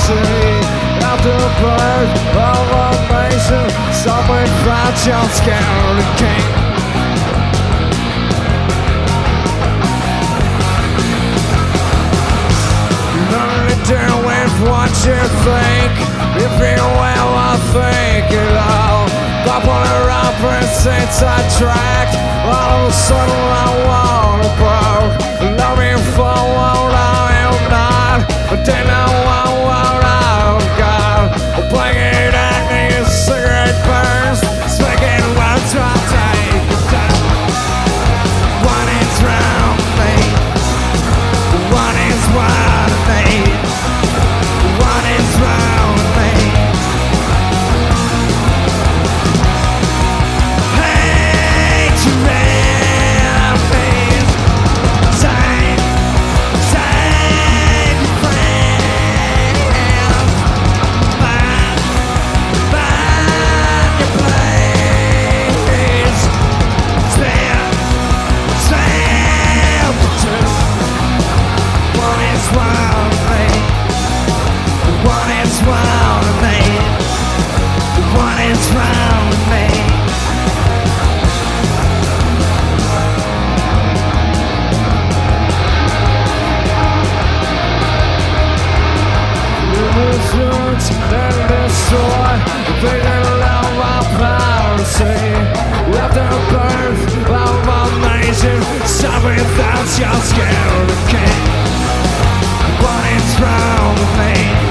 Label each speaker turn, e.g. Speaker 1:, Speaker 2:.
Speaker 1: sea. After birth of a nation, somewhere fragile, scared king. Do with what you think. If you ever think it all, popular opposites attract. All of a sudden I wanna broke. Love me for what I am not, but then I want what I've got. Blinking at me, cigarette burns, speaking words I take. What is wrong with me? What is wrong with me? What is wrong with me? Hate you, man, please. Save your friends. Find your place. Stand for truth. What is wrong with me? What is wrong with me? What is wrong with me? This roots and destroy, thinking of our piracy. After birth of a nation, something that's just scared of the king. What is wrong with me?